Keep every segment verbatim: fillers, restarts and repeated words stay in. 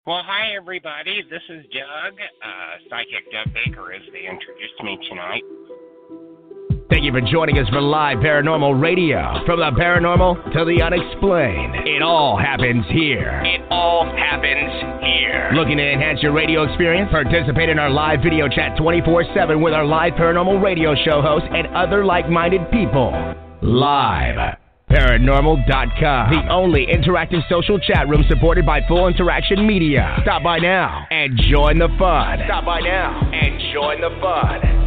Well, hi, everybody. This is Doug. Uh, Psychic Doug Baker, as they introduced me tonight. Thank you for joining us for live paranormal radio. From the paranormal to the unexplained, it all happens here. It all happens here. Looking to enhance your radio experience? Participate in our live video chat twenty-four seven with our live paranormal radio show hosts and other like-minded people. Live. Paranormal dot com, the only interactive social chat room supported by Full Interaction Media. Stop by now and join the fun. Stop by now and join the fun.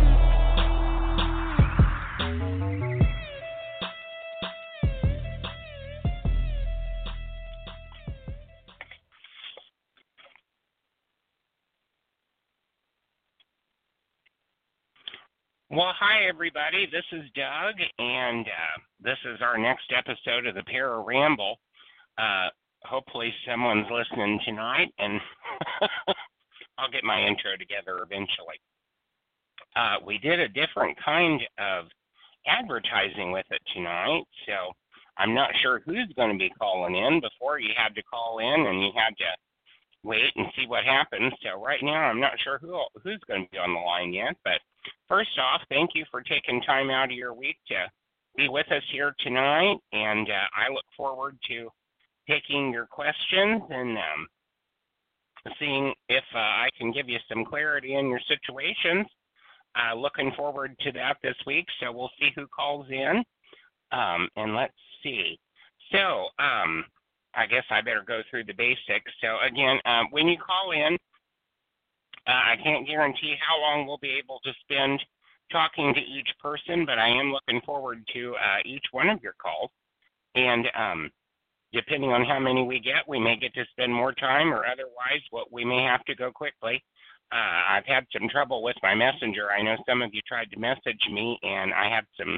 Well, hi, everybody. This is Doug, and uh, this is our next episode of the Para Ramble. Uh, hopefully, someone's listening tonight, and I'll get my intro together eventually. Uh, we did a different kind of advertising with it tonight, so I'm not sure who's going to be calling in. Before, you had to call in, and you had to wait and see what happens. So right now, I'm not sure who who's going to be on the line yet, but first off, thank you for taking time out of your week to be with us here tonight, and uh, I look forward to taking your questions and um, seeing if uh, I can give you some clarity in your situations. Uh, looking forward to that this week, so we'll see who calls in, um, and let's see. So, um, I guess I better go through the basics. So, again, um, when you call in, Uh, I can't guarantee how long we'll be able to spend talking to each person, but I am looking forward to uh, each one of your calls. And um, depending on how many we get, we may get to spend more time, or otherwise, what we may have to go quickly. Uh, I've had some trouble with my messenger. I know some of you tried to message me, and I had some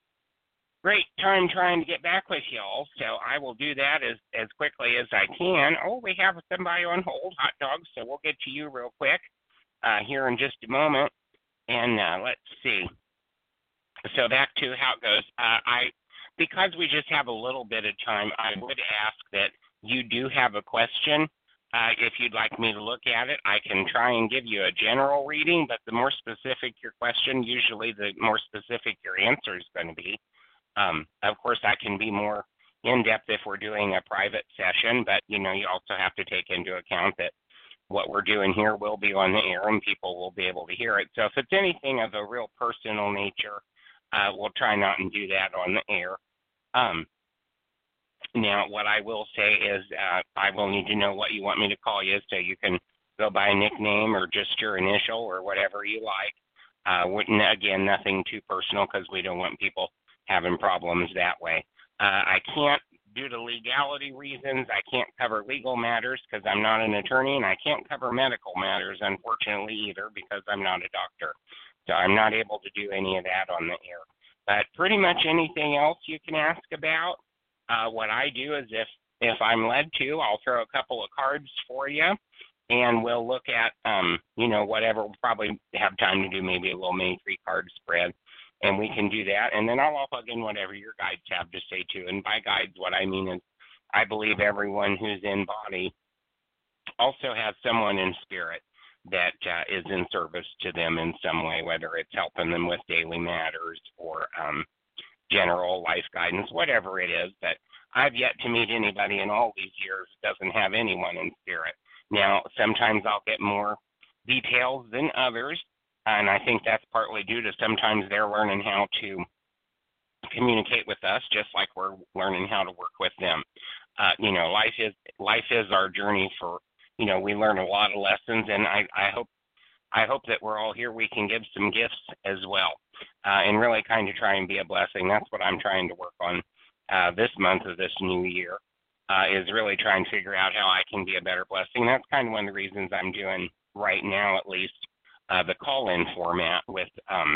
great time trying to get back with y'all, so I will do that as, as quickly as I can. Oh, we have somebody on hold, Hot Dog, so we'll get to you real quick uh, here in just a moment. And uh, let's see. So back to how it goes. Uh, I, because we just have a little bit of time, I would ask that you do have a question. Uh, if you'd like me to look at it, I can try and give you a general reading, but the more specific your question, usually the more specific your answer is going to be. Um, of course, that can be more in-depth if we're doing a private session, but, you know, you also have to take into account that what we're doing here will be on the air and people will be able to hear it. So if it's anything of a real personal nature, uh, we'll try not and do that on the air. Um, now, what I will say is uh, I will need to know what you want me to call you, so you can go by a nickname or just your initial or whatever you like. Uh, wouldn't, again, nothing too personal, because we don't want people having problems that way. Uh, I can't, due to legality reasons, I can't cover legal matters because I'm not an attorney, and I can't cover medical matters, unfortunately, either, because I'm not a doctor. So I'm not able to do any of that on the air. But pretty much anything else you can ask about. Uh, what I do is if, if I'm led to, I'll throw a couple of cards for you, and we'll look at, um, you know, whatever. We'll probably have time to do maybe a little mini three-card spread. And we can do that, and then I'll plug in whatever your guides have to say too. And by guides, what I mean is I believe everyone who's in body also has someone in spirit that uh, is in service to them in some way, whether it's helping them with daily matters or um, general life guidance, whatever it is. But I've yet to meet anybody in all these years that doesn't have anyone in spirit. Now, sometimes I'll get more details than others, and I think that's partly due to sometimes they're learning how to communicate with us, just like we're learning how to work with them. Uh, you know, life is life is our journey for, you know, we learn a lot of lessons, and I, I hope I hope that we're all here. We can give some gifts as well, uh, and really kind of try and be a blessing. That's what I'm trying to work on uh, this month of this new year, uh, is really trying to figure out how I can be a better blessing. That's kind of one of the reasons I'm doing right now, at least, Uh, the call-in format with um,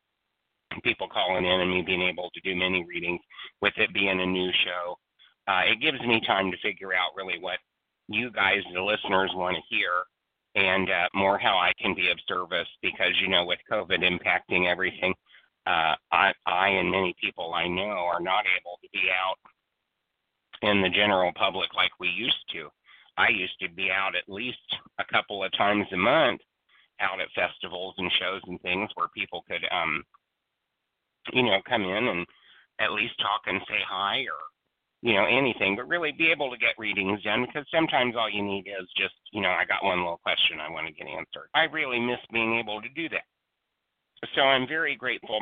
people calling in and me being able to do mini readings with it being a new show. Uh, it gives me time to figure out really what you guys, the listeners, want to hear, and uh, more how I can be of service, because, you know, with COVID impacting everything, uh, I, I and many people I know are not able to be out in the general public like we used to. I used to be out at least a couple of times a month out at festivals and shows and things where people could, um, you know, come in and at least talk and say hi or, you know, anything, but really be able to get readings done because sometimes all you need is just, you know, I got one little question I want to get answered. I really miss being able to do that. So I'm very grateful,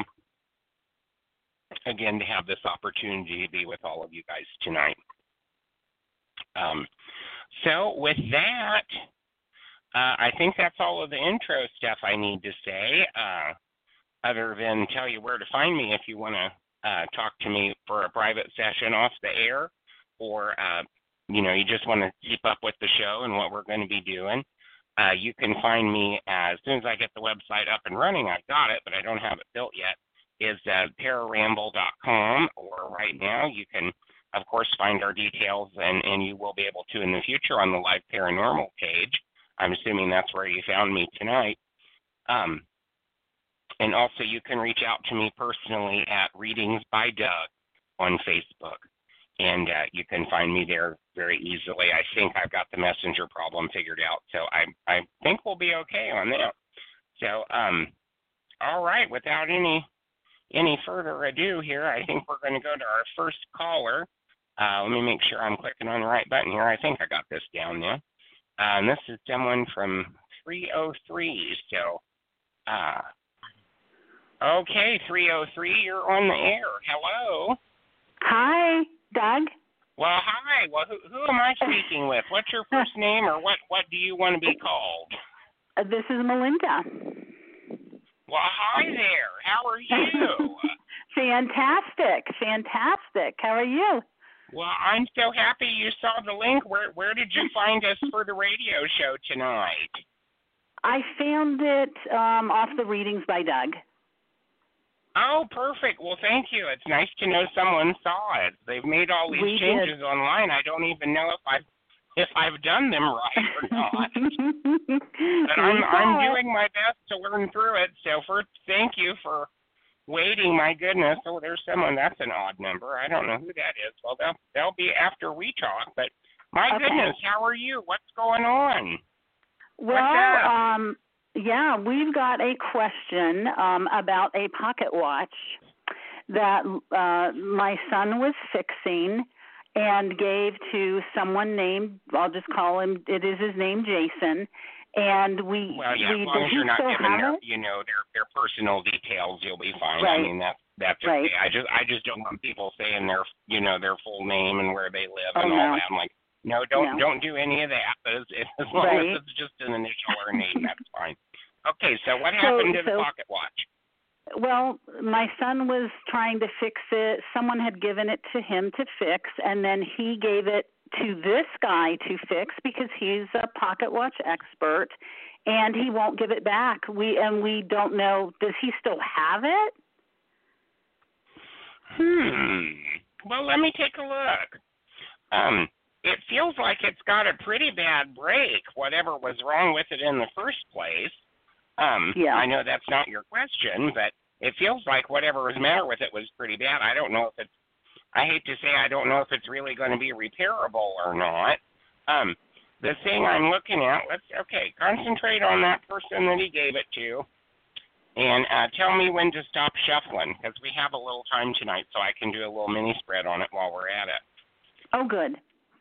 again, to have this opportunity to be with all of you guys tonight. Um, so with that, uh, I think that's all of the intro stuff I need to say, uh, other than tell you where to find me if you want to Uh, talk to me for a private session off the air, or, uh, you know, you just want to keep up with the show and what we're going to be doing. Uh, you can find me uh, as soon as I get the website up and running. I've got it, but I don't have it built yet, is uh, pararamble dot com, or right now you can, of course, find our details, and, and you will be able to in the future on the Live Paranormal page. I'm assuming that's where you found me tonight. Um, And also, you can reach out to me personally at Readings by Doug on Facebook. And uh, you can find me there very easily. I think I've got the messenger problem figured out. So I, I think we'll be okay on that. So, um, all right, without any any further ado here, I think we're going to go to our first caller. Uh, let me make sure I'm clicking on the right button here. I think I got this down now. Uh, and this is someone from three oh three. So, uh, okay, three oh three, you're on the air. Hello. Hi, Doug. Well, hi. Well, who, who am I speaking with? What's your first name, or what, what do you want to be called? Uh, this is Melinda. Well, hi there. How are you? Fantastic, fantastic. How are you? Well, I'm so happy you saw the link. Where where did you find us for the radio show tonight? I found it um, off the Readings by Doug. Oh, perfect. Well, thank you. It's nice to know someone saw it. They've made all these We changes did. online. I don't even know if I've if I've done them right or not. But I'm I'm doing my best to learn through it. So first, thank you for waiting. My goodness. Oh, there's someone. That's an odd number. I don't know who that is. Well, they'll they'll be after we talk. But my Okay. goodness, how are you? What's going on? Well, What's up? um, yeah, we've got a question um, about a pocket watch that uh, my son was fixing and gave to someone named, I'll just call him, it is his name, Jason. And we, Well, yeah, we as long as you're not still giving have their, it? you know, their their personal details, you'll be fine. Right. I mean, that's that's Right. okay. I just I just don't want people saying their, you know, their full name and where they live Oh, and no. all that. I'm like, no, don't No. don't do any of that. But as, as long Right. as it's just an initial or a name, that's fine. Okay, so what So- happened to the so- pocket watch? Well, my son was trying to fix it. Someone had given it to him to fix, and then he gave it to this guy to fix because he's a pocket watch expert, and he won't give it back. We and we don't know. Does he still have it? Hmm. Well, let me take a look. Um, it feels like it's got a pretty bad break, whatever was wrong with it in the first place. Um, Yeah. I know that's not your question, but it feels like whatever was the matter with it was pretty bad. I don't know if it's, I hate to say I don't know if it's really going to be repairable or not. Um, the thing I'm looking at, let's, okay, concentrate on that person that he gave it to, and uh, tell me when to stop shuffling, because we have a little time tonight, so I can do a little mini spread on it while we're at it. Oh, good.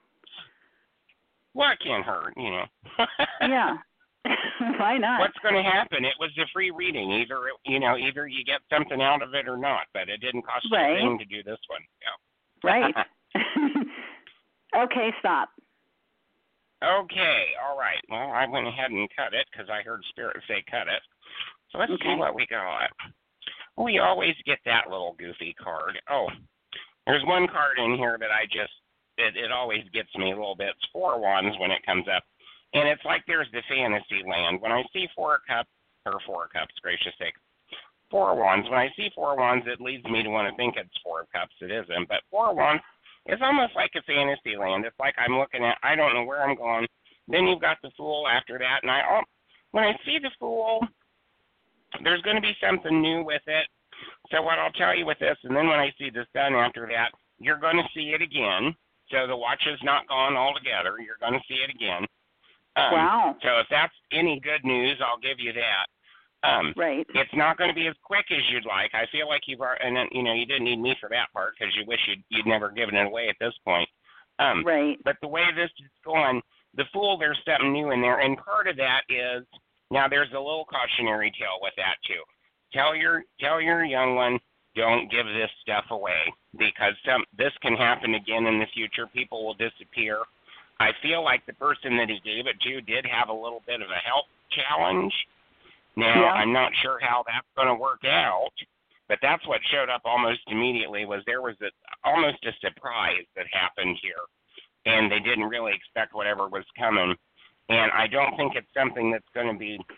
Well, it can't hurt, you know. Yeah. Why not? What's going to happen? It was a free reading. Either, it, you know, either you get something out of it or not, but it didn't cost you Right. a thing to do this one. So. Right. Okay, stop. Okay, all right. Well, I went ahead and cut it because I heard Spirit say cut it. So let's Okay. see what we got. We always get that little goofy card. Oh, there's one card in here that I just, it, it always gets me a little bit. It's Four Wands when it comes up. And it's like there's the fantasy land. When I see Four Cups, or Four Cups, gracious sake, Four Wands, when I see Four Wands, it leads me to want to think it's Four Cups. It isn't. But Four Wands is almost like a fantasy land. It's like I'm looking at, I don't know where I'm going. Then you've got the Fool after that. And I, oh, when I see the Fool, there's going to be something new with it. So what I'll tell you with this, and then when I see the Sun after that, you're going to see it again. So the watch is not gone altogether. You're going to see it again. Um, wow. So if that's any good news, I'll give you that. Um, right. It's not going to be as quick as you'd like. I feel like you've, and then, you know, you didn't need me for that part because you wish you'd, you'd never given it away at this point. Um, right. But the way this is going, the Fool, there's something new in there, and part of that is, now there's a little cautionary tale with that too. Tell your tell your young one, don't give this stuff away because some this can happen again in the future. People will disappear. I feel like the person that he gave it to did have a little bit of a health challenge. Now, yeah. I'm not sure how that's going to work out, but that's what showed up almost immediately was there was a, almost a surprise that happened here, and they didn't really expect whatever was coming. And I don't think it's something that's going to be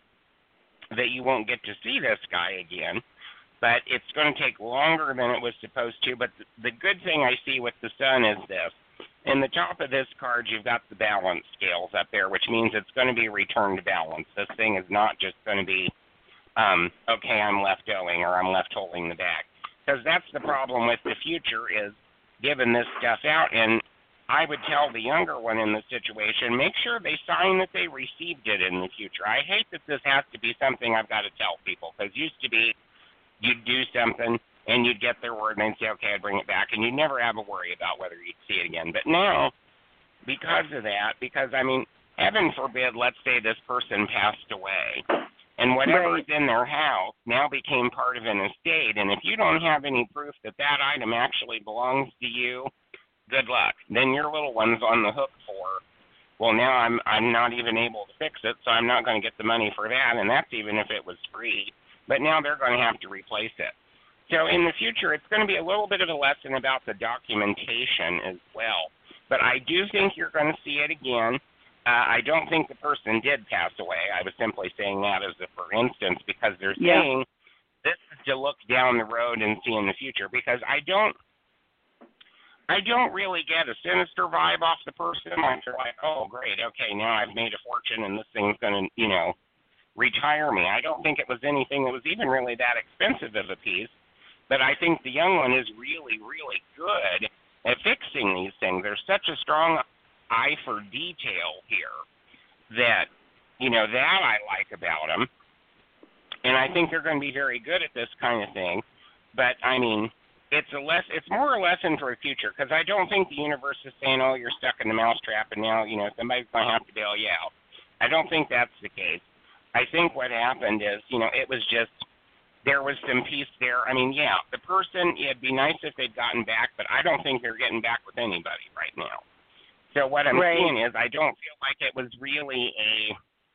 that you won't get to see this guy again, but it's going to take longer than it was supposed to. But the, the good thing I see with the sun is this. In the top of this card, you've got the balance scales up there, which means it's going to be returned to balance. This thing is not just going to be, um, okay, I'm left going or I'm left holding the bag. Because that's the problem with the future is giving this stuff out. And I would tell the younger one in the situation, make sure they sign that they received it in the future. I hate that this has to be something I've got to tell people, because it used to be you'd do something and you'd get their word and they'd say, okay, I'd bring it back, and you'd never have a worry about whether you'd see it again. But now, because of that, because, I mean, heaven forbid, let's say this person passed away, and whatever's right. in their house now became part of an estate, and if you don't have any proof that that item actually belongs to you, good luck. Then your little one's on the hook for, well, now I'm I'm not even able to fix it, so I'm not going to get the money for that, and that's even if it was free. But now they're going to have to replace it. So in the future, it's going to be a little bit of a lesson about the documentation as well. But I do think you're going to see it again. Uh, I don't think the person did pass away. I was simply saying that as a for instance, because they're yeah. saying this is to look down the road and see in the future, because I don't I don't really get a sinister vibe off the person. Like they're like, oh, great, okay, now I've made a fortune and this thing's going to, you know, retire me. I don't think it was anything that was even really that expensive of a piece. But I think the young one is really, really good at fixing these things. There's such a strong eye for detail here that, you know, that I like about them. And I think they're going to be very good at this kind of thing. But, I mean, it's a less, it's more a lesson for the future, because I don't think the universe is saying, oh, you're stuck in the mousetrap and now, you know, somebody's going to have to bail you out. I don't think that's the case. I think what happened is, you know, it was just, there was some peace there. I mean, yeah, the person, it'd be nice if they'd gotten back, but I don't think they're getting back with anybody right now. So what I'm right. seeing is I don't feel like it was really a,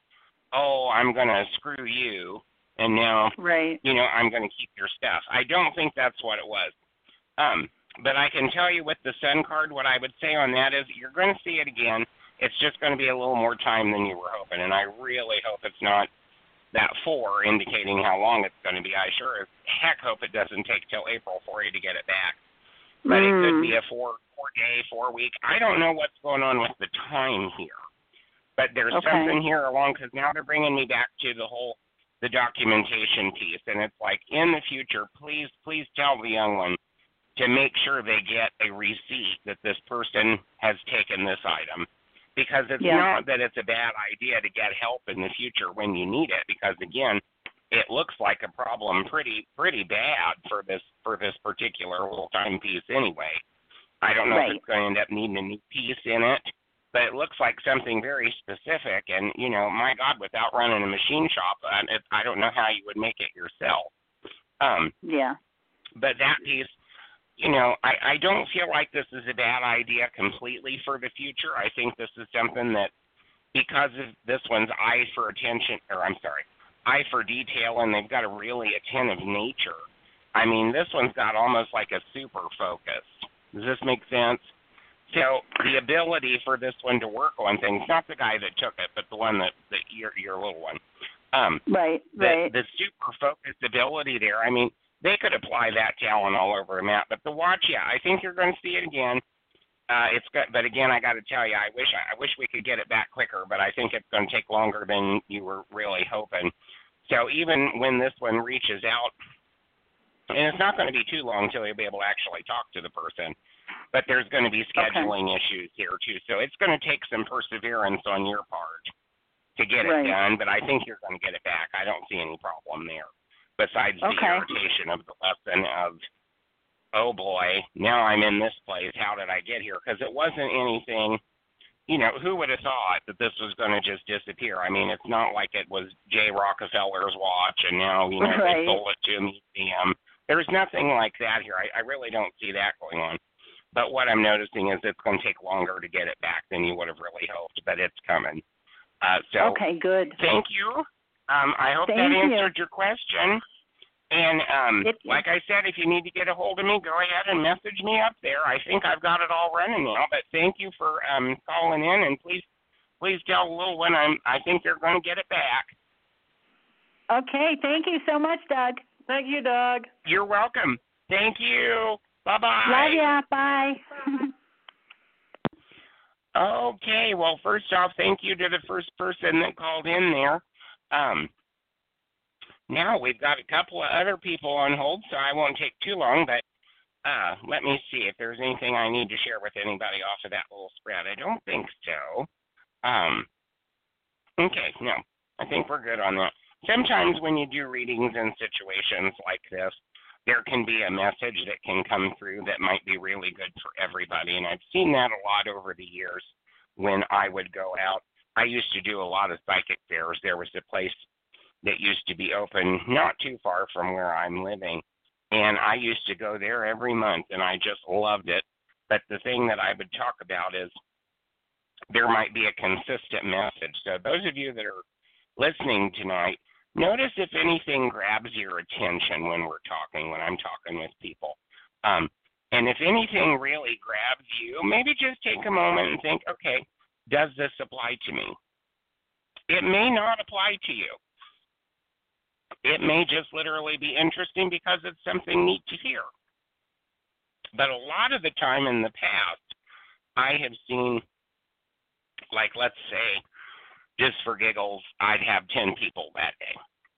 oh, I'm going to screw you, and now, right. you know, I'm going to keep your stuff. I don't think that's what it was. Um, but I can tell you with the Sun card, what I would say on that is you're going to see it again. It's just going to be a little more time than you were hoping, and I really hope it's not that four indicating how long it's going to be. I sure as heck hope it doesn't take till April for you to get it back. But mm. it could be a four four day, four week. I don't know what's going on with the time here. But there's okay. something here along, because now they're bringing me back to the whole, the documentation piece. And it's like, in the future, please, please tell the young one to make sure they get a receipt that this person has taken this item. Because it's yeah. not that it's a bad idea to get help in the future when you need it, because again, it looks like a problem pretty pretty bad for this for this particular little timepiece anyway. I don't know right. if it's going to end up needing a new piece in it, but it looks like something very specific. And you know, my God, without running a machine shop, uh, it, I don't know how you would make it yourself. Um, yeah. But that piece. You know, I, I don't feel like this is a bad idea completely for the future. I think this is something that, because of this one's eye for attention, or I'm sorry, eye for detail, and they've got a really attentive nature. I mean, this one's got almost like a super focus. Does this make sense? So the ability for this one to work on things, not the guy that took it, but the one that, that your, your little one. Um, right, the, right. The super focused ability there, I mean, they could apply that talent all over a map. But the watch, yeah, I think you're going to see it again. Uh, it's good, but again, I got to tell you, I wish I wish we could get it back quicker, but I think it's going to take longer than you were really hoping. So even when this one reaches out, and it's not going to be too long until you'll be able to actually talk to the person. But there's going to be scheduling okay. issues here, too. So it's going to take some perseverance on your part to get right. it done, but I think you're going to get it back. I don't see any problem there, besides the okay. irritation of the lesson of, oh, boy, now I'm in this place. How did I get here? Because it wasn't anything, you know, who would have thought that this was going to just disappear? I mean, it's not like it was Jay Rockefeller's watch, and now, you know, right. they sold it to a museum. There's nothing like that here. I, I really don't see that going on. But what I'm noticing is it's going to take longer to get it back than you would have really hoped, but it's coming. Uh, so okay, good. Thank you. Um, I hope thank that you. answered your question. And um, it, like I said, if you need to get a hold of me, go ahead and message me up there. I think I've got it all running now. But thank you for um, calling in, and please, please tell the little one I'm. I think they're going to get it back. Okay. Thank you so much, Doug. Thank you, Doug. You're welcome. Thank you. Bye-bye. Love ya. Bye. Okay. Well, first off, thank you to the first person that called in there. Um, now we've got a couple of other people on hold, so I won't take too long, but uh, let me see if there's anything I need to share with anybody off of that little spread. I don't think so. Um, okay, no, I think we're good on that. Sometimes when you do readings in situations like this, there can be a message that can come through that might be really good for everybody. And I've seen that a lot over the years when I would go out. I used to do a lot of psychic fairs. There was a place that used to be open not too far from where I'm living. And I used to go there every month, and I just loved it. But the thing that I would talk about is there might be a consistent message. So those of you that are listening tonight, notice if anything grabs your attention when we're talking, when I'm talking with people. Um, and if anything really grabs you, maybe just take a moment and think, okay, does this apply to me? It may not apply to you. It may just literally be interesting because it's something neat to hear. But a lot of the time in the past, I have seen, like, let's say, just for giggles, I'd have ten people that day,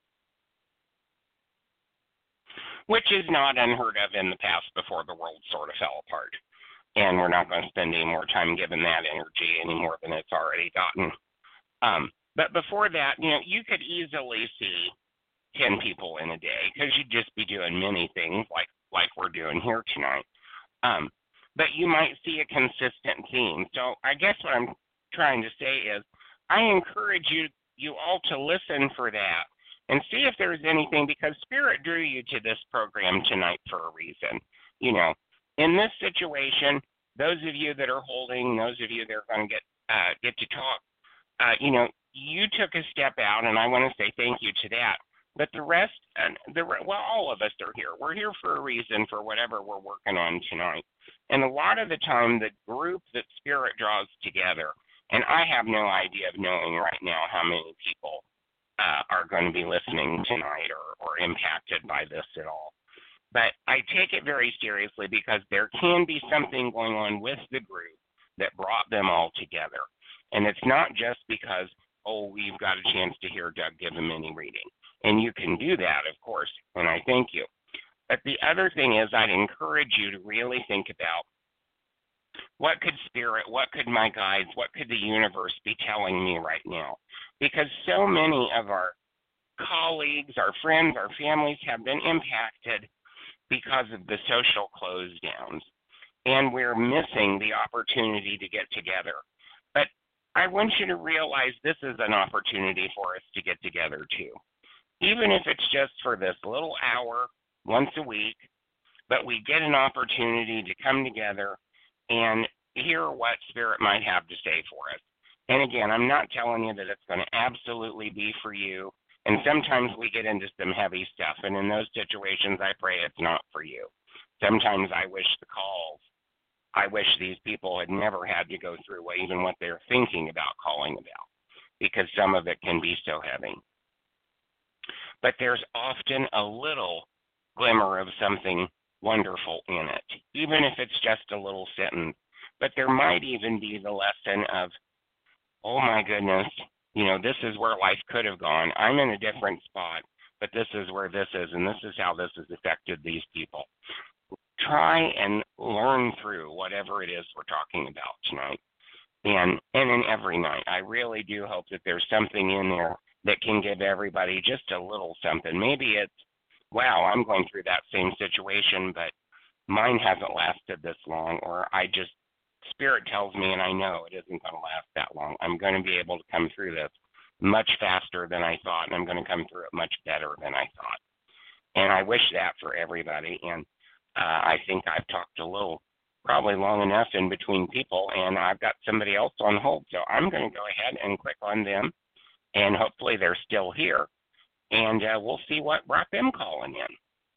which is not unheard of in the past before the world sort of fell apart. And we're not going to spend any more time giving that energy any more than it's already gotten. Um, but before that, you know, you could easily see ten people in a day because you'd just be doing many things like, like we're doing here tonight. Um, but you might see a consistent theme. So I guess what I'm trying to say is I encourage you, you all to listen for that and see if there's anything, because Spirit drew you to this program tonight for a reason. You know, in this situation, those of you that are holding, those of you that are going to get uh, get to talk, uh, you know, you took a step out, and I want to say thank you to that. But the rest, uh, the well, all of us are here. We're here for a reason for whatever we're working on tonight. And a lot of the time, the group that Spirit draws together, and I have no idea of knowing right now how many people uh, are going to be listening tonight or, or impacted by this at all. But I take it very seriously because there can be something going on with the group that brought them all together. And it's not just because, oh, we've got a chance to hear Doug give a mini reading. And you can do that, of course, and I thank you. But the other thing is I'd encourage you to really think about what could Spirit, what could my guides, what could the universe be telling me right now? Because so many of our colleagues, our friends, our families have been impacted because of the social close downs. And we're missing the opportunity to get together. But I want you to realize this is an opportunity for us to get together too. Even if it's just for this little hour once a week, but we get an opportunity to come together and hear what Spirit might have to say for us. And again, I'm not telling you that it's going to absolutely be for you. And sometimes we get into some heavy stuff. And in those situations, I pray it's not for you. Sometimes I wish the calls, I wish these people had never had to go through even what they're thinking about calling about, because some of it can be so heavy. But there's often a little glimmer of something wonderful in it, even if it's just a little sentence. But there might even be the lesson of, oh my goodness, you know, this is where life could have gone. I'm in a different spot, but this is where this is, and this is how this has affected these people. try and learn through whatever it is we're talking about tonight. And and in every night, I really do hope that there's something in there that can give everybody just a little something. Maybe it's, wow, I'm going through that same situation, but mine hasn't lasted this long, or I just, Spirit tells me and I know it isn't going to last that long. I'm going to be able to come through this much faster than I thought, and I'm going to come through it much better than I thought. And I wish that for everybody. And uh, I think I've talked a little, probably long enough in between people, and I've got somebody else on hold. So I'm going to go ahead and click on them, and hopefully they're still here. And uh, we'll see what brought them calling in.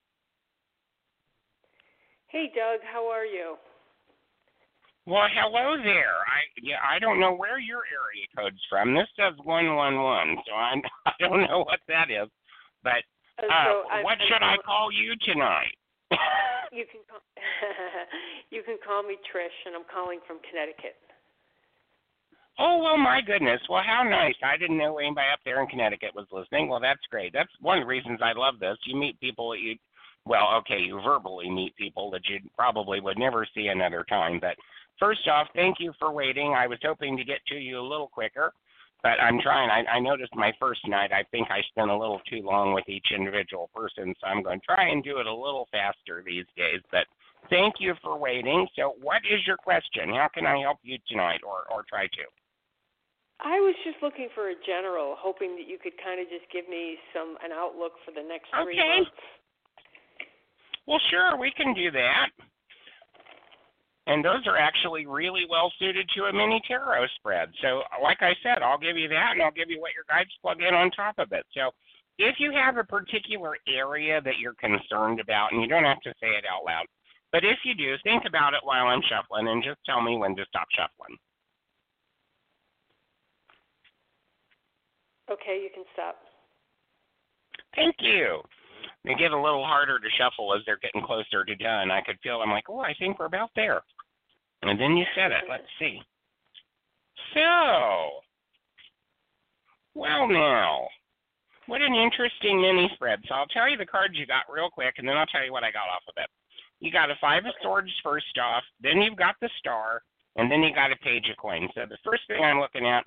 Hey, Doug, how are you? Well, hello there. I yeah, I don't know where your area code's from. This says one one one, so I'm, I don't know what that is. But uh, so I, what I, should I call you tonight? you can call, you can call me Trish, and I'm calling from Connecticut. Oh, well, my goodness. Well, how nice. I didn't know anybody up there in Connecticut was listening. Well, that's great. That's one of the reasons I love this. You meet people that you, well, okay, you verbally meet people that you probably would never see another time. But first off, thank you for waiting. I was hoping to get to you a little quicker, but I'm trying. I, I noticed my first night, I think I spent a little too long with each individual person, so I'm going to try and do it a little faster these days. But thank you for waiting. So what is your question? How can I help you tonight, or, or try to? I was just looking for a general, hoping that you could kind of just give me some an outlook for the next three okay. months. Well, sure, we can do that. And those are actually really well suited to a mini tarot spread. So, like I said, I'll give you that, and I'll give you what your guides plug in on top of it. So, if you have a particular area that you're concerned about, and you don't have to say it out loud, but if you do, think about it while I'm shuffling, and just tell me when to stop shuffling. Okay, you can stop. Thank you. They get a little harder to shuffle as they're getting closer to done. I could feel, I'm like, oh, I think we're about there. And then you said it. Let's see. So, well now, what an interesting mini spread. So I'll tell you the cards you got real quick, and then I'll tell you what I got off of it. You got a Five of Swords first off, then you've got the Star, and then you got a Page of Coins. So the first thing I'm looking at,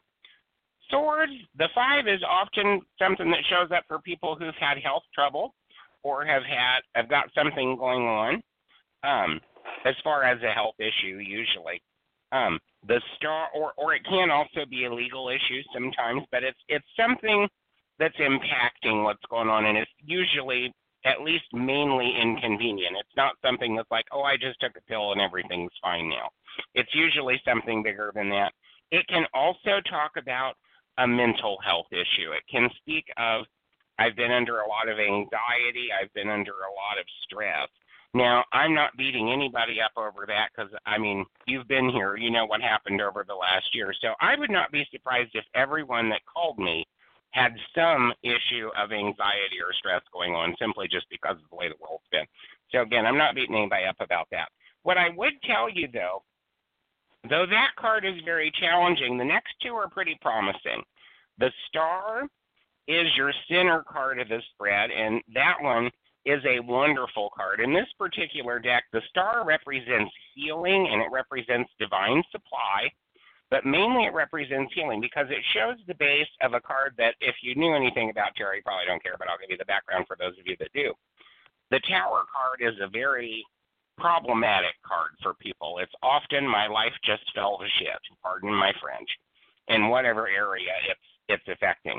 Swords, the five is often something that shows up for people who've had health trouble or have had have got something going on, um, as far as a health issue usually. Um, the Star, or or it can also be a legal issue sometimes, but it's it's something that's impacting what's going on, and it's usually at least mainly inconvenient. It's not something that's like, oh, I just took a pill and everything's fine now. It's usually something bigger than that. It can also talk about a mental health issue. It can speak of, I've been under a lot of anxiety, I've been under a lot of stress. Now, I'm not beating anybody up over that because, I mean, you've been here, you know what happened over the last year. So I would not be surprised if everyone that called me had some issue of anxiety or stress going on simply just because of the way the world's been. So again, I'm not beating anybody up about that. What I would tell you, though, though that card is very challenging, the next two are pretty promising. The Star is your center card of the spread, and that one is a wonderful card. In this particular deck, the Star represents healing, and it represents divine supply, but mainly it represents healing because it shows the base of a card that, if you knew anything about tarot, you probably don't care, but I'll give you the background for those of you that do. The Tower card is a very problematic card for people. It's often my life just fell to shit, pardon my French, in whatever area it's it's affecting.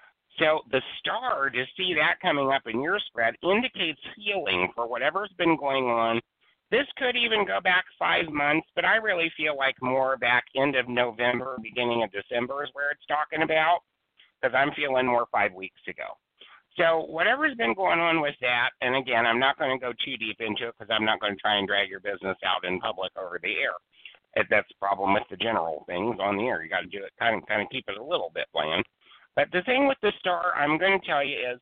So the Star, to see that coming up in your spread, indicates healing for whatever's been going on. This could even go back five months, but I really feel like more back end of November, beginning of December is where it's talking about, because I'm feeling more five weeks ago. So whatever's been going on with that, and again, I'm not going to go too deep into it because I'm not going to try and drag your business out in public over the air. If that's the problem with the general things on the air. You got to do it, kind of, kind of keep it a little bit bland. But the thing with the Star, I'm going to tell you is,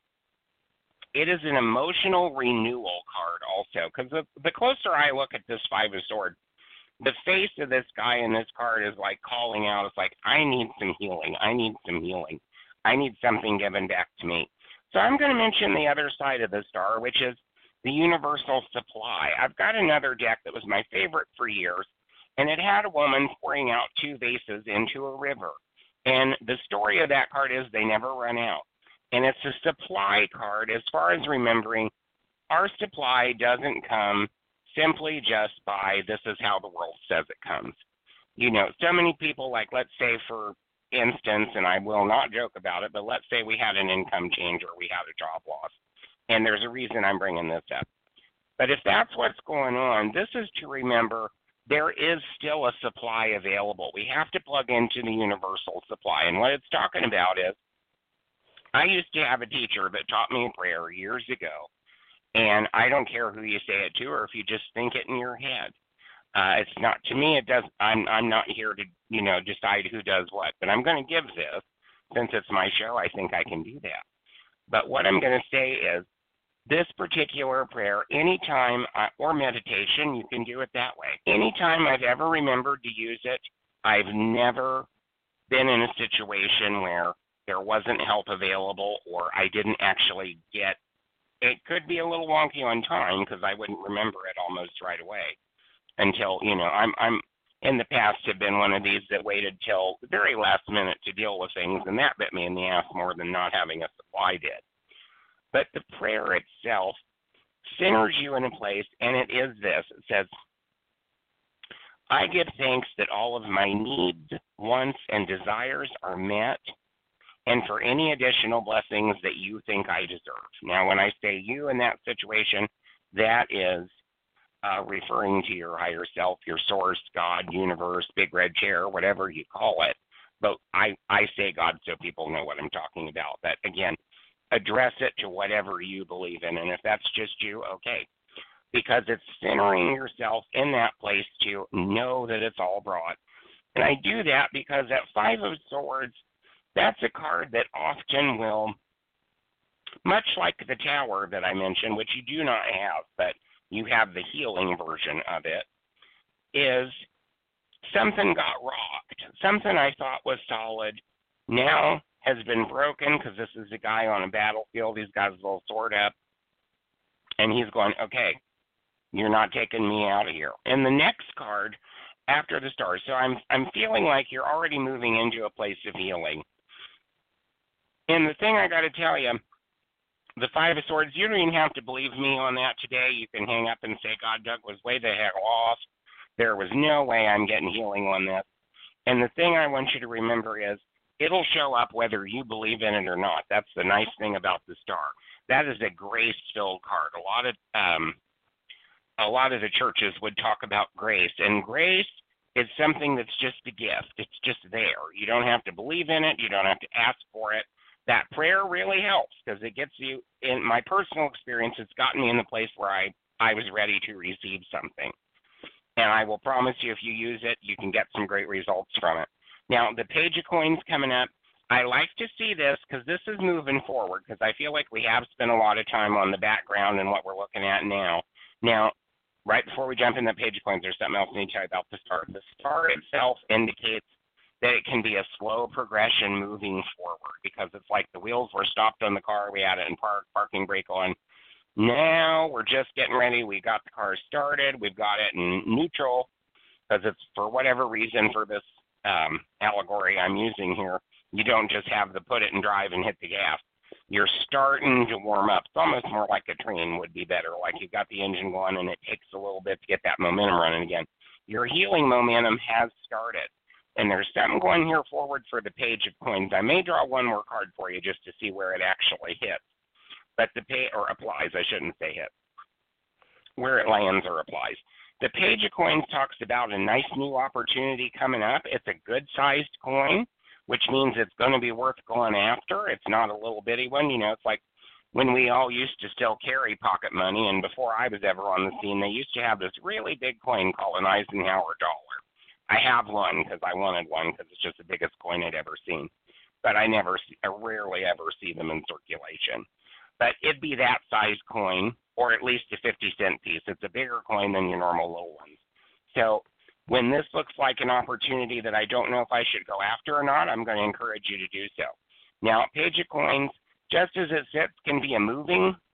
it is an emotional renewal card also, because the, the closer I look at this Five of Swords, the face of this guy in this card is like calling out. It's like, I need some healing. I need some healing. I need something given back to me. So I'm going to mention the other side of the Star, which is the Universal Supply. I've got another deck that was my favorite for years, and it had a woman pouring out two vases into a river. And the story of that card is they never run out. And it's a supply card. As far as remembering, our supply doesn't come simply just by this is how the world says it comes. You know, so many people, like, let's say for instance, and I will not joke about it, but let's say we had an income change or we had a job loss. And there's a reason I'm bringing this up. But if that's what's going on, this is to remember there is still a supply available. We have to plug into the universal supply. And what it's talking about is, I used to have a teacher that taught me a prayer years ago. And I don't care who you say it to or if you just think it in your head. Uh, it's not, to me, it does, I'm, I'm not here to, you know, decide who does what. But I'm going to give this. Since it's my show, I think I can do that. But what I'm going to say is, this particular prayer, anytime, uh, or meditation, you can do it that way. Anytime I've ever remembered to use it, I've never been in a situation where there wasn't help available or I didn't actually get. It could be a little wonky on time because I wouldn't remember it almost right away until, you know, I'm, I'm in the past have been one of these that waited till the very last minute to deal with things, and that bit me in the ass more than not having a supply did. But the prayer itself centers you in a place, and it is this. It says, I give thanks that all of my needs, wants, and desires are met, and for any additional blessings that you think I deserve. Now, when I say you in that situation, that is uh, referring to your higher self, your source, God, universe, big red chair, whatever you call it. But I, I say God so people know what I'm talking about. That, again, address it to whatever you believe in. And if that's just you, okay. Because it's centering yourself in that place to know that it's all brought. And I do that because that Five of Swords, that's a card that often will, much like the Tower that I mentioned, which you do not have, but you have the healing version of it, is something got rocked. Something I thought was solid now has been broken because this is a guy on a battlefield. He's got his little sword up, and he's going, okay, you're not taking me out of here. And the next card after the stars, so I'm I'm feeling like you're already moving into a place of healing. And the thing I got to tell you, the Five of Swords, you don't even have to believe me on that today. You can hang up and say, God, Doug was way the heck off. There was no way I'm getting healing on this. And the thing I want you to remember is, it'll show up whether you believe in it or not. That's the nice thing about the star. That is a grace-filled card. A lot of um, a lot of the churches would talk about grace, and grace is something that's just a gift. It's just there. You don't have to believe in it. You don't have to ask for it. That prayer really helps because it gets you, in my personal experience, it's gotten me in the place where I, I was ready to receive something. And I will promise you, if you use it, you can get some great results from it. Now, the Page of Coins coming up, I like to see this because this is moving forward because I feel like we have spent a lot of time on the background and what we're looking at now. Now, right before we jump in the Page of Coins, there's something else I need to tell you about the star. The star itself indicates that it can be a slow progression moving forward because it's like the wheels were stopped on the car. We had it in park, parking brake on. Now we're just getting ready. We got the car started. We've got it in neutral because it's for whatever reason for this um, allegory I'm using here. You don't just have the put it in drive and hit the gas. You're starting to warm up. It's almost more like a train would be better. Like you've got the engine going and it takes a little bit to get that momentum running again. Your healing momentum has started. And there's something going here forward for the Page of Coins. I may draw one more card for you just to see where it actually hits. But the pay or applies, I shouldn't say hit. Where it lands or applies. The Page of Coins talks about a nice new opportunity coming up. It's a good-sized coin, which means it's going to be worth going after. It's not a little bitty one. You know, it's like when we all used to still carry pocket money, and before I was ever on the scene, they used to have this really big coin called an Eisenhower dollar. I have one because I wanted one because it's just the biggest coin I'd ever seen. But I never, see, I rarely ever see them in circulation. But it'd be that size coin, or at least a fifty cent piece. It's a bigger coin than your normal little ones. So when this looks like an opportunity that I don't know if I should go after or not, I'm going to encourage you to do so. Now, Page of Coins, just as it sits, can be a moving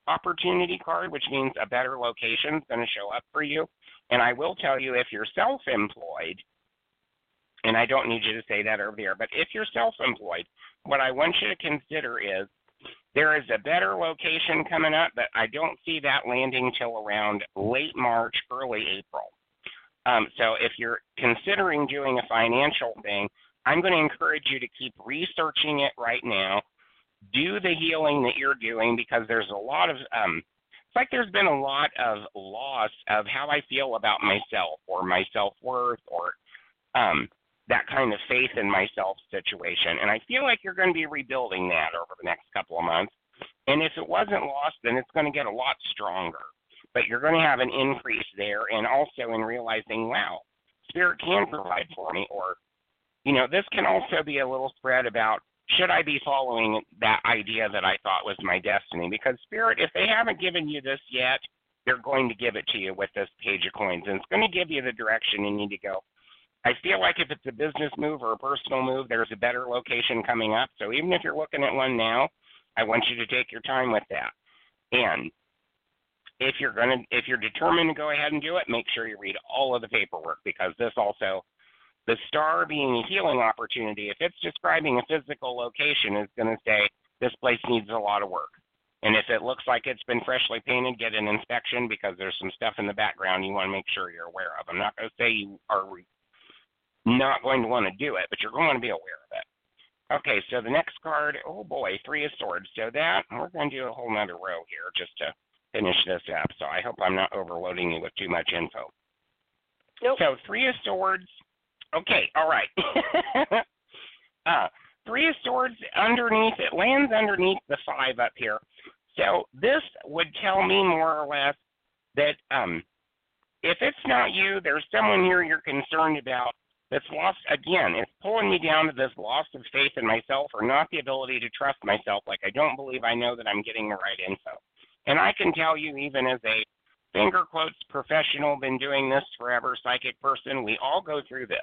opportunity card, which means a better location is going to show up for you. And I will tell you, if you're self-employed, and I don't need you to say that over there, but if you're self-employed, what I want you to consider is there is a better location coming up, but I don't see that landing till around late March, early April. Um, so if you're considering doing a financial thing, I'm going to encourage you to keep researching it right now. Do the healing that you're doing, because there's a lot of, um, it's like there's been a lot of loss of how I feel about myself or my self-worth or um, that kind of faith in myself situation. And I feel like you're going to be rebuilding that over the next couple of months. And if it wasn't lost, then it's going to get a lot stronger. But you're going to have an increase there, and also in realizing, wow, Spirit can provide for me. Or, you know, this can also be a little spread about, should I be following that idea that I thought was my destiny? Because Spirit, if they haven't given you this yet, they're going to give it to you with this Page of Coins. And it's going to give you the direction you need to go. I feel like if it's a business move or a personal move, there's a better location coming up. So even if you're looking at one now, I want you to take your time with that. And if you're going to, if you're determined to go ahead and do it, make sure you read all of the paperwork, because this also, the star being a healing opportunity, if it's describing a physical location, is going to say this place needs a lot of work. And if it looks like it's been freshly painted, get an inspection, because there's some stuff in the background you want to make sure you're aware of. I'm not going to say you are not going to want to do it, but you're going to be aware of it. Okay, so the next card, oh boy, Three of Swords. So that, we're going to do a whole nother row here just to finish this up. So I hope I'm not overloading you with too much info. Nope. So Three of Swords. Okay, all right. uh, Three of Swords underneath, it lands underneath the five up here. So this would tell me more or less that um, if it's not you, there's someone here you're concerned about that's lost, again, it's pulling me down to this loss of faith in myself, or not the ability to trust myself. Like, I don't believe I know that I'm getting the right info. And I can tell you, even as a finger quotes professional, been doing this forever, psychic person, we all go through this.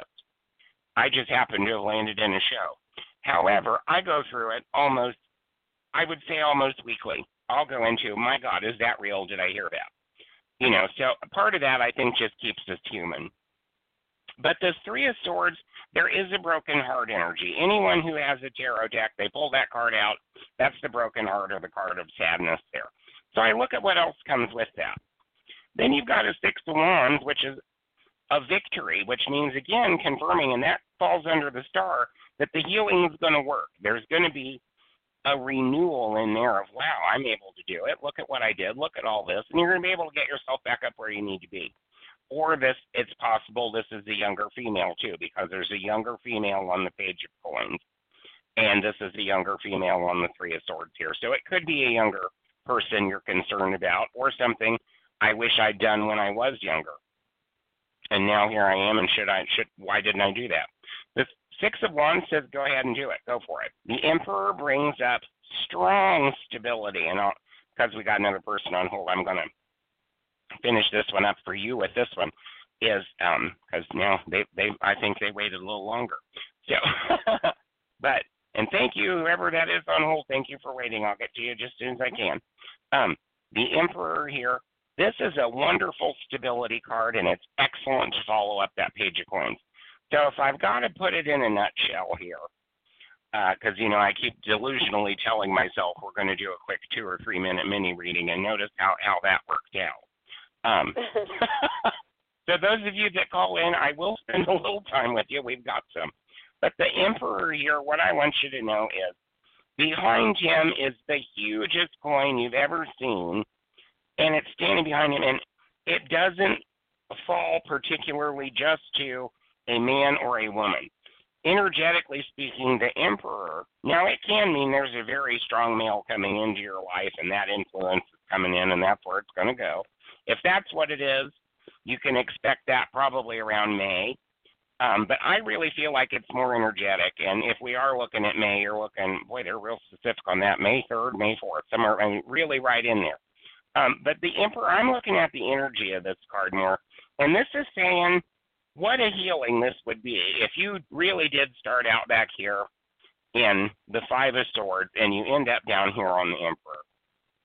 I just happen to have landed in a show. However, I go through it almost, I would say almost weekly. I'll go into, my God, is that real? Did I hear that? You know, so part of that, I think, just keeps us human. But this Three of Swords, there is a broken heart energy. Anyone who has a tarot deck, they pull that card out. That's the broken heart, or the card of sadness there. So I look at what else comes with that. Then you've got a Six of Wands, which is a victory, which means, again, confirming, and that falls under the star, that the healing is going to work. There's going to be a renewal in there of, wow, I'm able to do it. Look at what I did. Look at all this. And you're going to be able to get yourself back up where you need to be. Or this, it's possible this is a younger female too, because there's a younger female on the Page of Coins, and this is a younger female on the Three of Swords here. So it could be a younger person you're concerned about, or something I wish I'd done when I was younger, and now here I am, and should I, should, why didn't I do that? The Six of Wands says go ahead and do it. Go for it. The Emperor brings up strong stability, and because we got another person on hold, I'm going to finish this one up for you with this one, is um because now they they I think they waited a little longer. So but and thank you, whoever that is on hold, thank you for waiting. I'll get to you just as soon as I can. Um the Emperor here, this is a wonderful stability card, and it's excellent to follow up that Page of Coins. So if I've got to put it in a nutshell here, because uh, you know I keep delusionally telling myself we're going to do a quick two or three minute mini reading, and notice how how that worked out. Um, so those of you that call in, I will spend a little time with you. We've got some. But the Emperor here, what I want you to know is behind him is the hugest coin you've ever seen, and it's standing behind him, and it doesn't fall particularly just to a man or a woman. Energetically speaking, the Emperor, now it can mean there's a very strong male coming into your life, and that influence is coming in, and that's where it's going to go. If that's what it is, you can expect that probably around May. Um, but I really feel like it's more energetic. And if we are looking at May, you're looking, boy, they're real specific on that, May third, May fourth, somewhere, I mean, really right in there. Um, but the Emperor, I'm looking at the energy of this card more. And this is saying what a healing this would be if you really did start out back here in the Five of Swords and you end up down here on the Emperor.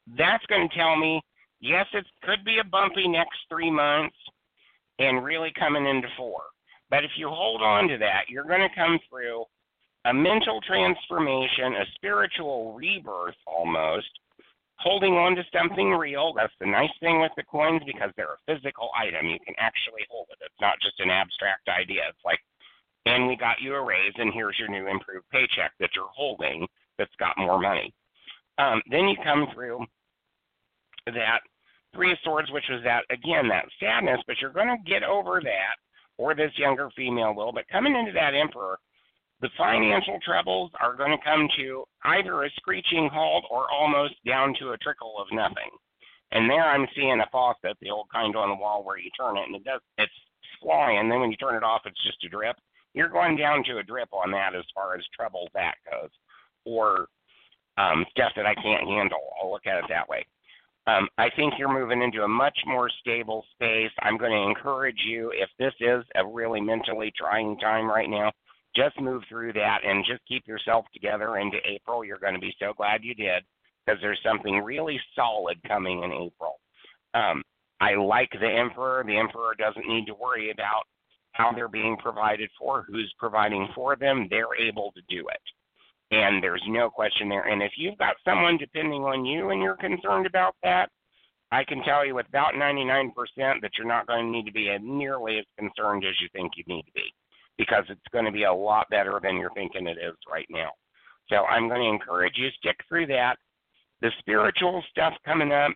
that's going to tell me, yes, it could be a bumpy next three months and really coming into four. But if you hold on to that, you're going to come through a mental transformation, a spiritual rebirth almost, holding on to something real. That's the nice thing with the coins, because they're a physical item. You can actually hold it. It's not just an abstract idea. It's like, and we got you a raise, and here's your new improved paycheck that you're holding that's got more money. Um, then you come through that Three of Swords, which was that, again, that sadness, but you're going to get over that, or this younger female will. But coming into that Emperor, the financial troubles are going to come to either a screeching halt or almost down to a trickle of nothing. And there I'm seeing a faucet, the old kind on the wall where you turn it, and it does, it's flying, and then when you turn it off, it's just a drip. You're going down to a drip on that as far as trouble that goes, or um, stuff that I can't handle. I'll look at it that way. Um, I think you're moving into a much more stable space. I'm going to encourage you, if this is a really mentally trying time right now, just move through that and just keep yourself together into April. You're going to be so glad you did, because there's something really solid coming in April. Um, I like the Emperor. The Emperor doesn't need to worry about how they're being provided for, who's providing for them. They're able to do it. And there's no question there. And if you've got someone depending on you and you're concerned about that, I can tell you with about ninety-nine percent that you're not going to need to be nearly as concerned as you think you need to be, because it's going to be a lot better than you're thinking it is right now. So I'm going to encourage you to stick through that. The spiritual stuff coming up,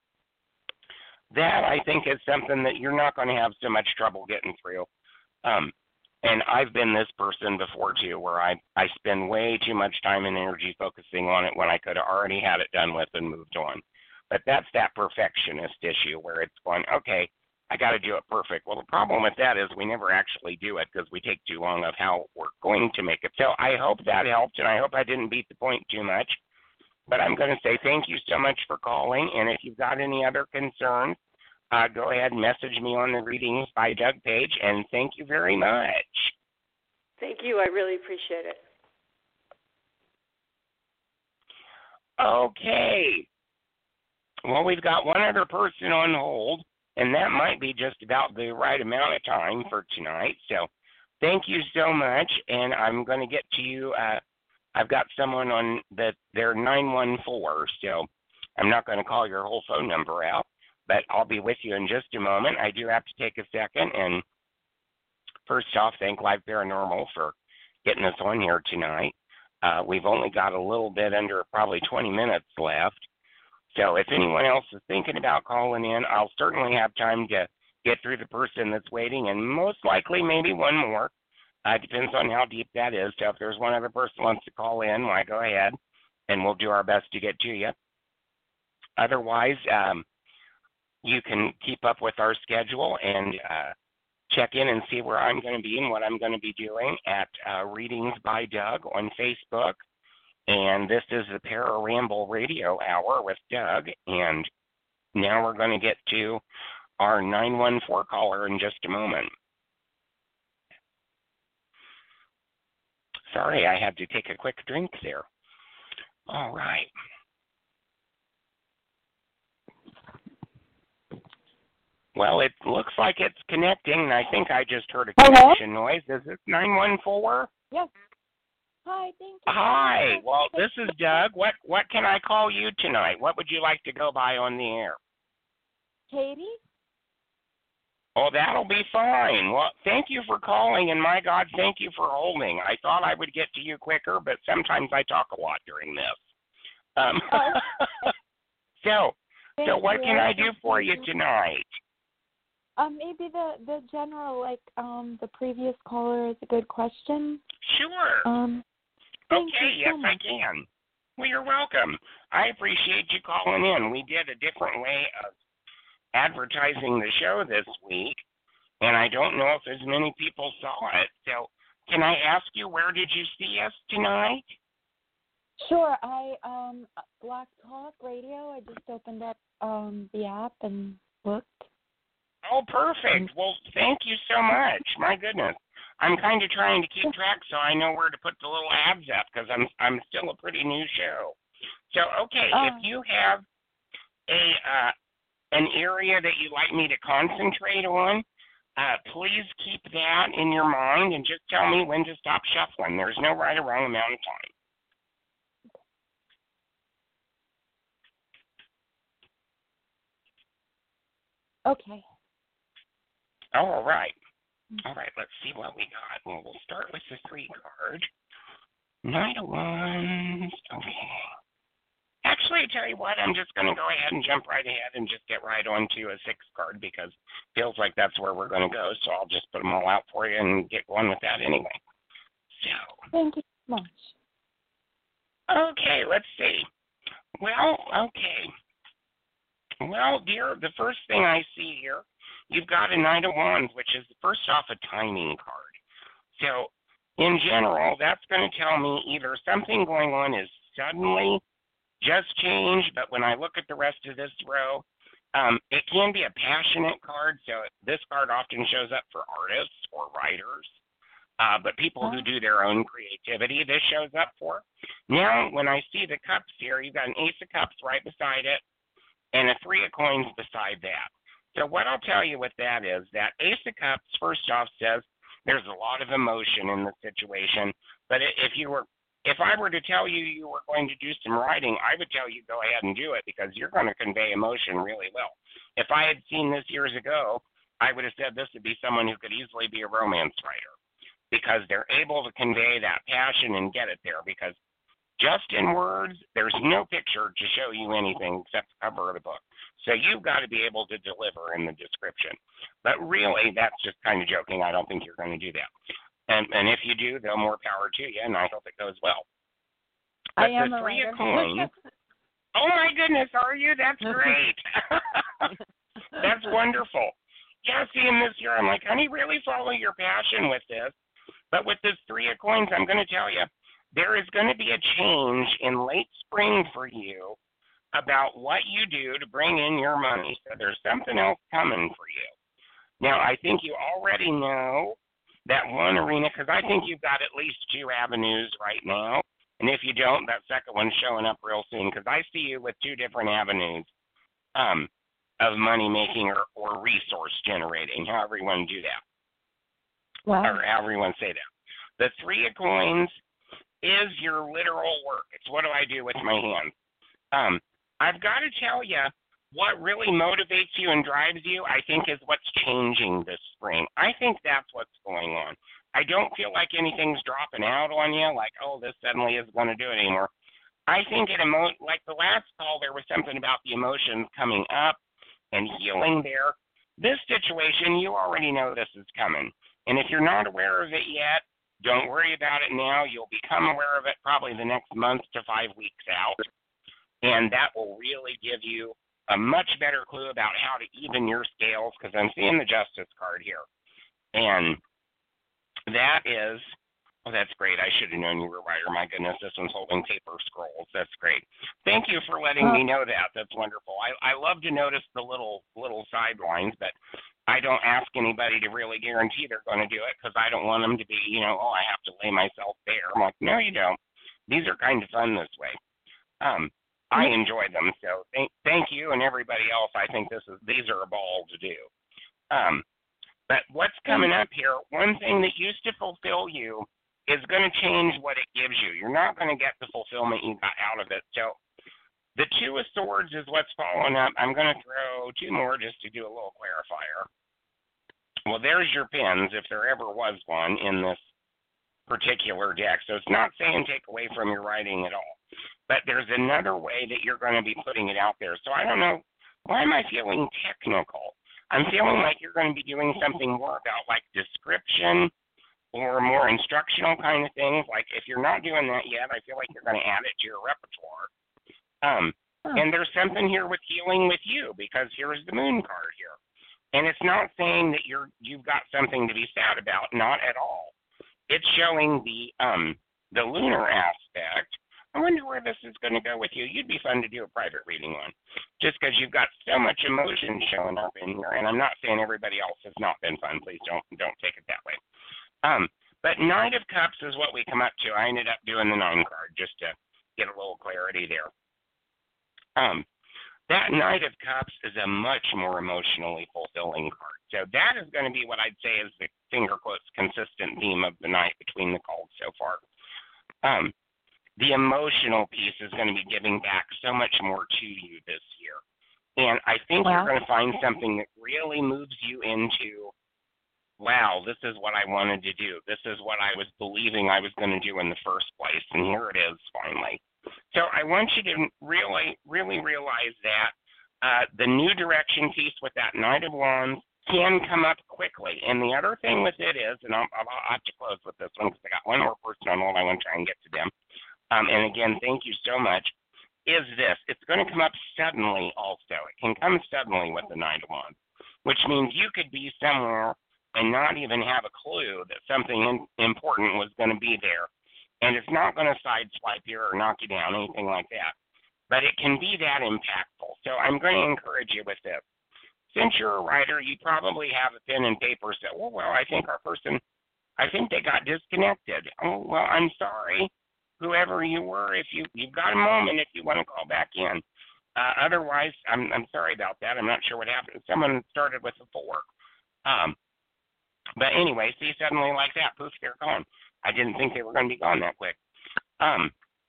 that I think is something that you're not going to have so much trouble getting through. Um, and I've been this person before too, where I, I spend way too much time and energy focusing on it when I could have already had it done with and moved on. But that's that perfectionist issue where it's going, okay, I got to do it perfect. Well, the problem with that is we never actually do it because we take too long of how we're going to make it. So I hope that helped, and I hope I didn't beat the point too much. But I'm going to say thank you so much for calling, and if you've got any other concerns, uh, go ahead and message me on the Readings by Doug page, and thank you very much. Thank you. I really appreciate it. Okay. Well, we've got one other person on hold, and that might be just about the right amount of time for tonight. So thank you so much, and I'm going to get to you. Uh, I've got someone on that they're nine one four, so I'm not going to call your whole phone number out, but I'll be with you in just a moment. I do have to take a second, and first off, thank Live Paranormal for getting us on here tonight. Uh, we've only got a little bit under probably twenty minutes left. So if anyone else is thinking about calling in, I'll certainly have time to get through the person that's waiting, and most likely maybe one more. Uh, depends on how deep that is. So if there's one other person who wants to call in, why, go ahead, and we'll do our best to get to you. Otherwise, um, you can keep up with our schedule and uh, check in and see where I'm going to be and what I'm going to be doing at uh, Readings by Doug on Facebook. And this is the Para Ramble Radio Hour with Doug. And now we're going to get to our nine one four caller in just a moment. Sorry, I had to take a quick drink there. All right. Well, it looks like it's connecting, and I think I just heard a connection Hello? noise. Is this nine one four? Yes. Hi, thank you. Hi. Well, this is Doug. What what can I call you tonight? What would you like to go by on the air? Katie? Oh, that'll be fine. Well, thank you for calling, and my God, thank you for holding. I thought I would get to you quicker, but sometimes I talk a lot during this. Um, Oh. so, Thank so what you. can I do for you tonight? Um, maybe the the general, like um, the previous caller is a good question. Sure. Um, thank Okay, you yes, so I much. can. Well, you're welcome. I appreciate you calling in. We did a different way of advertising the show this week, and I don't know if as many people saw it. So can I ask you, where did you see us tonight? Sure. I um, Black Talk Radio. I just opened up um the app and looked. Oh, perfect. Well, thank you so much. My goodness. I'm kind of trying to keep track so I know where to put the little ads up because I'm I'm still a pretty new show. So, okay, Uh, if you have a uh, an area that you'd like me to concentrate on, uh, please keep that in your mind and just tell me when to stop shuffling. There's no right or wrong amount of time. Okay. All right. All right, let's see what we got. Well, we'll start with the three card. Knight of Wands. Okay. Actually, I tell you what, I'm just going to go ahead and jump right ahead and just get right on to a six card because it feels like that's where we're going to go. So I'll just put them all out for you and get going with that anyway. So. Thank you so much. Okay, let's see. Well, okay. Well, dear, the first thing I see here, you've got a Knight of Wands, which is first off a timing card. So, in general, that's going to tell me either something going on is suddenly just changed, but when I look at the rest of this row, um, it can be a passionate card. So this card often shows up for artists or writers, uh, but people who do their own creativity, this shows up for. Now, when I see the cups here, you've got an Ace of Cups right beside it and a Three of Coins beside that. So what I'll tell you with that is that Ace of Cups, first off, says there's a lot of emotion in the situation. But if you were, if I were to tell you you were going to do some writing, I would tell you go ahead and do it because you're going to convey emotion really well. If I had seen this years ago, I would have said this would be someone who could easily be a romance writer because they're able to convey that passion and get it there because just in words, there's no picture to show you anything except the cover of the book. So you've got to be able to deliver in the description. But really, that's just kind of joking. I don't think you're going to do that. And and if you do, though, more power to you, and I hope it goes well. But I am the a Three writer. of Coins. Oh, my goodness, are you? That's great. That's wonderful. Yeah, seeing this year, I'm like, honey, really follow your passion with this. But with this Three of Coins, I'm going to tell you, there is going to be a change in late spring for you about what you do to bring in your money. So there's something else coming for you. Now, I think you already know that one arena, because I think you've got at least two avenues right now. And if you don't, that second one's showing up real soon, because I see you with two different avenues um, of money making or, or resource generating, however you want to do that. Wow. Or however you want to say that. The Three of Coins is your literal work. It's what do I do with my hands. Um, I've got to tell you, what really motivates you and drives you, I think, is what's changing this spring. I think that's what's going on. I don't feel like anything's dropping out on you, like, oh, this suddenly isn't going to do it anymore. I think it emo- like the last call, there was something about the emotions coming up and healing there. This situation, you already know this is coming. And if you're not aware of it yet, don't worry about it now. You'll become aware of it probably the next month to five weeks out. And that will really give you a much better clue about how to even your scales, because I'm seeing the Justice card here. And that is, oh, that's great. I should have known you were a writer. My goodness, this one's holding paper scrolls. That's great. Thank you for letting uh, me know that. That's wonderful. I, I love to notice the little little sidelines, but I don't ask anybody to really guarantee they're going to do it because I don't want them to be, you know, oh, I have to lay myself bare. I'm like, no, you don't. These are kind of fun this way. Um, I enjoy them, so thank thank you and everybody else. I think this is these are a ball to do. Um, but what's coming up here? One thing that used to fulfill you is going to change what it gives you. You're not going to get the fulfillment you got out of it. So the Two of Swords is what's following up. I'm going to throw two more just to do a little clarifier. Well, there's your pins, if there ever was one in this particular deck. So it's not saying take away from your writing at all. But there's another way that you're going to be putting it out there. So I don't know, why am I feeling technical? I'm feeling like you're going to be doing something more about like description or more instructional kind of things. Like if you're not doing that yet, I feel like you're going to add it to your repertoire. Um, huh. And there's something here with healing with you because here's the Moon card here. And it's not saying that you're, you've got something to be sad about, not at all. It's showing the um, the lunar aspect. I wonder where this is going to go with you. You'd be fun to do a private reading on, just because you've got so much emotion showing up in here. And I'm not saying everybody else has not been fun. Please don't don't take it that way. Um, but Knight of Cups is what we come up to. I ended up doing the nine card just to get a little clarity there. Um, That Knight of Cups is a much more emotionally fulfilling card. So that is going to be what I'd say is the finger quotes consistent theme of the night between the calls so far. Um, the emotional piece is going to be giving back so much more to you this year. And I think Wow. you're going to find something that really moves you into, wow, this is what I wanted to do. This is what I was believing I was going to do in the first place. And here it is finally. So I want you to really, really realize that uh, the new direction piece with that Knight of Wands can come up quickly. And the other thing with it is, and I'll, I'll have to close with this one because I got one more person on hold. I want to try and get to them. Um, and again, thank you so much. Is this, it's going to come up suddenly also. It can come suddenly with the Knight of Wands, which means you could be somewhere and not even have a clue that something in, important was going to be there. And it's not going to sideswipe you or knock you down, anything like that. But it can be that impactful. So I'm going to encourage you with this. Since you're a writer, you probably have a pen and paper. So, well, well, I think our person, I think they got disconnected. Oh, well, I'm sorry, whoever you were. If you you've got a moment, if you want to call back in. Uh, otherwise, I'm I'm sorry about that. I'm not sure what happened. Someone started with a four. Um, but anyway, see, suddenly like that, poof, they're gone. I didn't think they were going to be gone that quick. Um,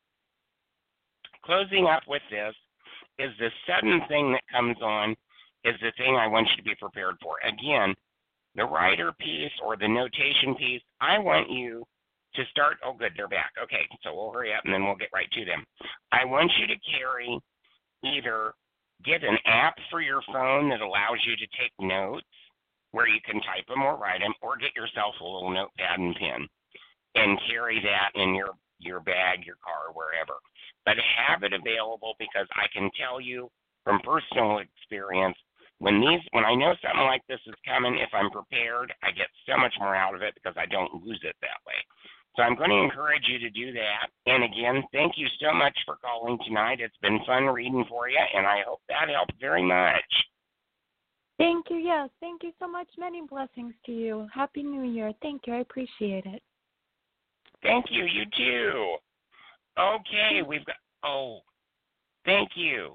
closing up with this is the sudden thing that comes on is the thing I want you to be prepared for. Again, the writer piece or the notation piece, I want you to start. Oh, good, they're back. Okay, so we'll hurry up and then we'll get right to them. I want you to carry either get an app for your phone that allows you to take notes where you can type them or write them, or get yourself a little notepad and pen and carry that in your, your bag, your car, wherever. But have it available because I can tell you from personal experience, when these, when I know something like this is coming, if I'm prepared, I get so much more out of it because I don't lose it that way. So I'm going to encourage you to do that. And again, thank you so much for calling tonight. It's been fun reading for you, and I hope that helped very much. Thank you. Yes, thank you so much. Many blessings to you. Happy New Year. Thank you. I appreciate it. Thank you. You too. Okay, we've got, oh, thank you.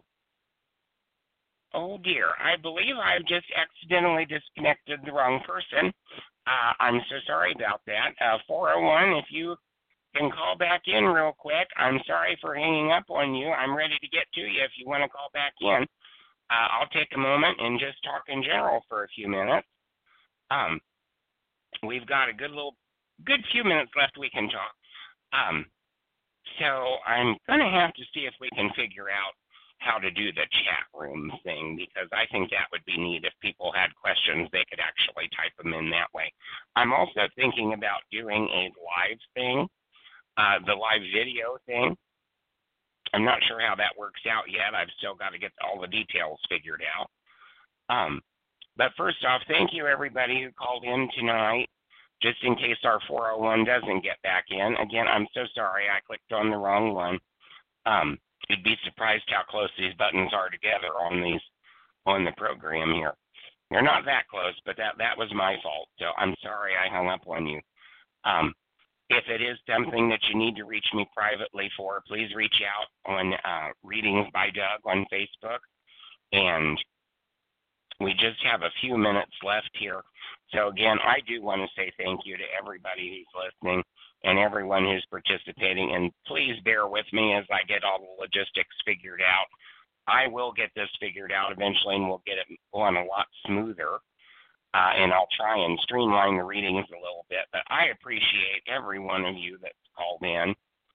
Oh, dear. I believe I've just accidentally disconnected the wrong person. Uh, I'm so sorry about that. Uh, four oh one, if you can call back in real quick. I'm sorry for hanging up on you. I'm ready to get to you if you want to call back in. Uh, I'll take a moment and just talk in general for a few minutes. Um, we've got a good little, good few minutes left we can talk. Um, so I'm going to have to see if we can figure out how to do the chat room thing, because I think that would be neat. If people had questions, they could actually type them in that way. I'm also thinking about doing a live thing, uh, the live video thing. I'm not sure how that works out yet. I've still got to get all the details figured out. Um, but first off, thank you everybody who called in tonight, just in case our four oh one doesn't get back in. Again, I'm so sorry. I clicked on the wrong one. Um, you'd be surprised how close these buttons are together on these on the program here. They're not that close, but that, that was my fault. So I'm sorry I hung up on you. Um, If it is something that you need to reach me privately for, please reach out on uh, Readings by Doug on Facebook. And we just have a few minutes left here. So again, I do want to say thank you to everybody who's listening and everyone who's participating. And please bear with me as I get all the logistics figured out. I will get this figured out eventually, and we'll get it going a lot smoother. Uh, and I'll try and streamline the readings a little bit. But I appreciate every one of you that's called in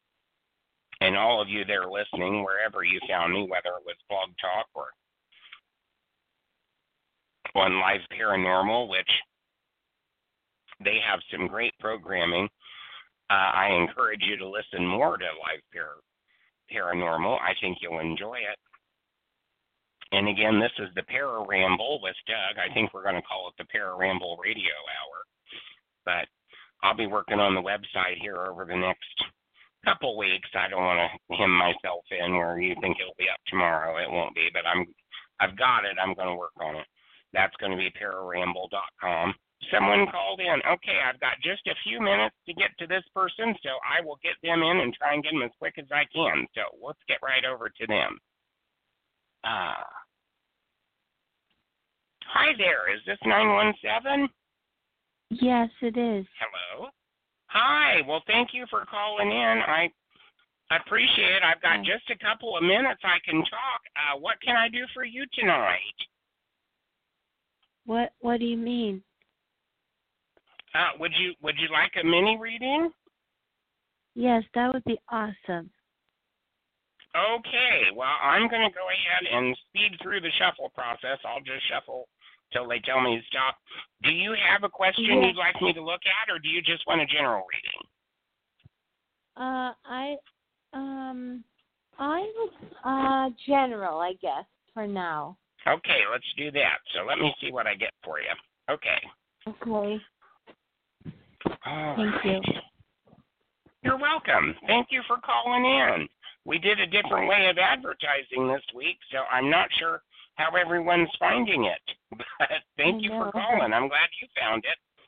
and all of you that are listening wherever you found me, whether it was Blog Talk or on Live Paranormal, which they have some great programming. Uh, I encourage you to listen more to Live Par- Paranormal. I think you'll enjoy it. And again, this is the Para Ramble with Doug. I think we're going to call it the Para Ramble Radio Hour. But I'll be working on the website here over the next couple weeks. I don't want to hem myself in where you think it'll be up tomorrow. It won't be, but I'm, I've got it. I'm going to work on it. That's going to be para ramble dot com. Someone called in. Okay, I've got just a few minutes to get to this person, so I will get them in and try and get them as quick as I can. So let's get right over to them. Uh, hi there. Is this nine one seven? Yes, it is. Hello. Hi. Well, thank you for calling in. I appreciate it. I've got Hi. just a couple of minutes I can talk. Uh, what can I do for you tonight? What What do you mean? Uh, would you Would you like a mini reading? Yes, that would be awesome. Okay. Well, I'm going to go ahead and speed through the shuffle process. I'll just shuffle till they tell me to stop. Do you have a question Yeah. you'd like me to look at, or do you just want a general reading? Uh, I um, I was uh general, I guess, for now. Okay, let's do that. So let me see what I get for you. Okay. Okay. All Thank right. you. You're welcome. Thank you for calling in. We did a different way of advertising this week, so I'm not sure how everyone's finding it. But thank I you know. for calling. I'm glad you found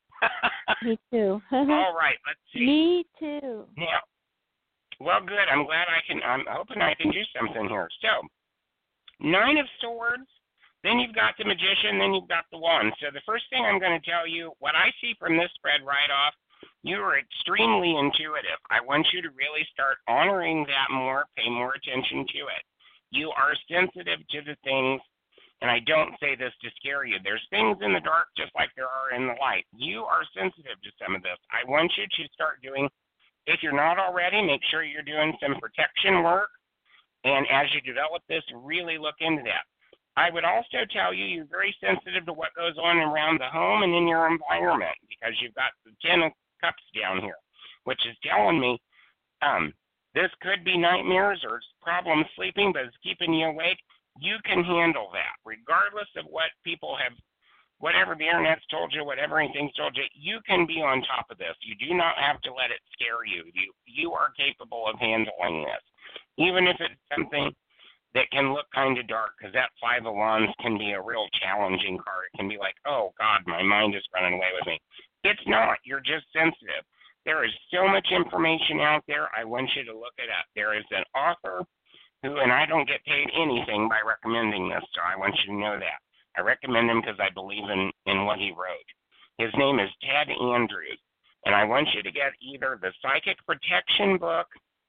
it. Me too. All right, let's see. Me too. Now, well, good. I'm glad I can. I'm hoping I can do something here. So, Nine of Swords. Then you've got the Magician. Then you've got the Wand. So the first thing I'm going to tell you, what I see from this spread right off, you are extremely intuitive. I want you to really start honoring that more. Pay more attention to it. You are sensitive to the things, and I don't say this to scare you. There's things in the dark just like there are in the light. You are sensitive to some of this. I want you to start doing, if you're not already, make sure you're doing some protection work. And as you develop this, really look into that. I would also tell you you're very sensitive to what goes on around the home and in your environment, because you've got the Ten of Cups down here, which is telling me um, this could be nightmares or problems sleeping, but it's keeping you awake. You can handle that, regardless of what people have, whatever the internet's told you, whatever anything's told you. You can be on top of this. You do not have to let it scare you. You you are capable of handling this, even if it's something that can look kind of dark, because that Five of Wands can be a real challenging card. It can be like, oh, God, my mind is running away with me. It's not. You're just sensitive. There is so much information out there. I want you to look it up. There is an author who, and I don't get paid anything by recommending this, so I want you to know that. I recommend him because I believe in, in what he wrote. His name is Ted Andrews, and I want you to get either the Psychic Protection book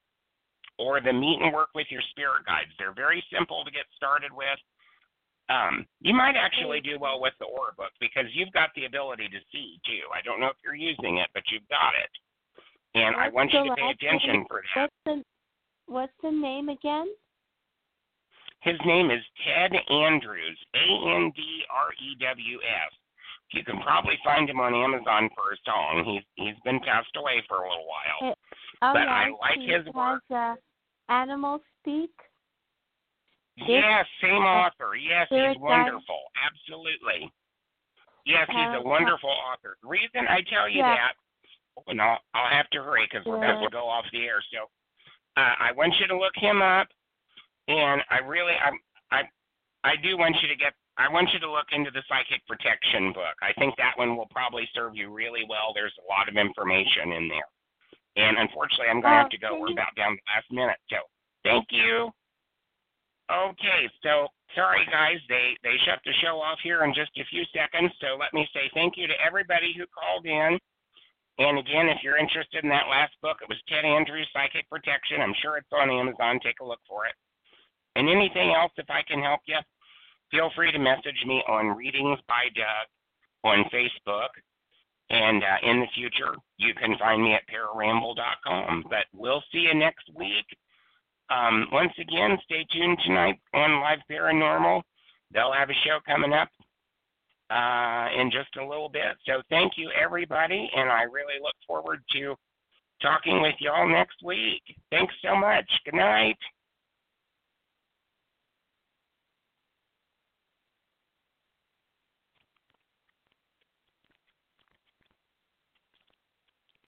or the Meet and Work with Your Spirit Guides. They're very simple to get started with. Um, you might actually do well with the Aura book because you've got the ability to see, too. I don't know if you're using it, but you've got it. And I want you to pay attention for that. What's the, what's the name again? His name is Ted Andrews, A N D R E W S. You can probably find him on Amazon for a song. He's He's been passed away for a little while. It, oh, but yeah, I like he his work. Has, uh, Animal Speak? Yes, same author. Yes, Spirit he's wonderful. Guide. Absolutely. Yes, he's a wonderful author. The reason I tell you yeah. that, oh, no, I'll have to hurry because we're about to go off the air. So uh, I want you to look him up, and I really, I, I, I do want you to get, I want you to look into the Psychic Protection book. I think that one will probably serve you really well. There's a lot of information in there. And unfortunately, I'm going to oh, have to go. We're you... about down to the last minute. So thank you. Okay, so sorry, guys. They, they shut the show off here in just a few seconds. So let me say thank you to everybody who called in. And again, if you're interested in that last book, it was Ted Andrews, Psychic Protection. I'm sure it's on Amazon. Take a look for it. And anything else, if I can help you, feel free to message me on Readings by Doug on Facebook. And uh, in the future, you can find me at pararamble dot com. But we'll see you next week. Um, once again, stay tuned tonight on Live Paranormal. They'll have a show coming up uh, in just a little bit. So thank you, everybody, and I really look forward to talking with you all next week. Thanks so much. Good night.